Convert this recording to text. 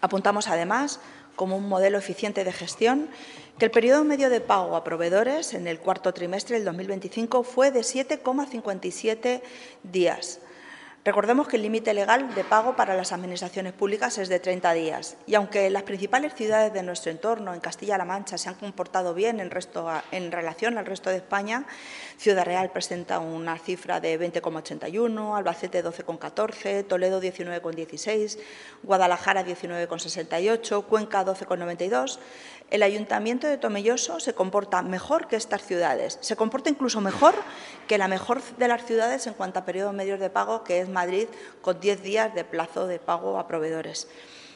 Apuntamos, además, como un modelo eficiente de gestión, que el periodo medio de pago a proveedores en el cuarto trimestre del 2025 fue de 7,57 días. Recordemos que el límite legal de pago para las administraciones públicas es de 30 días y aunque las principales ciudades de nuestro entorno, en Castilla-La Mancha, se han comportado bien en relación al resto de España, Ciudad Real presenta una cifra de 20,81, Albacete 12,14, Toledo 19,16, Guadalajara 19,68, Cuenca 12,92. El Ayuntamiento de Tomelloso se comporta mejor que estas ciudades, se comporta incluso mejor que la mejor de las ciudades en cuanto a periodos medios de pago, que es Madrid, con 10 días de plazo de pago a proveedores.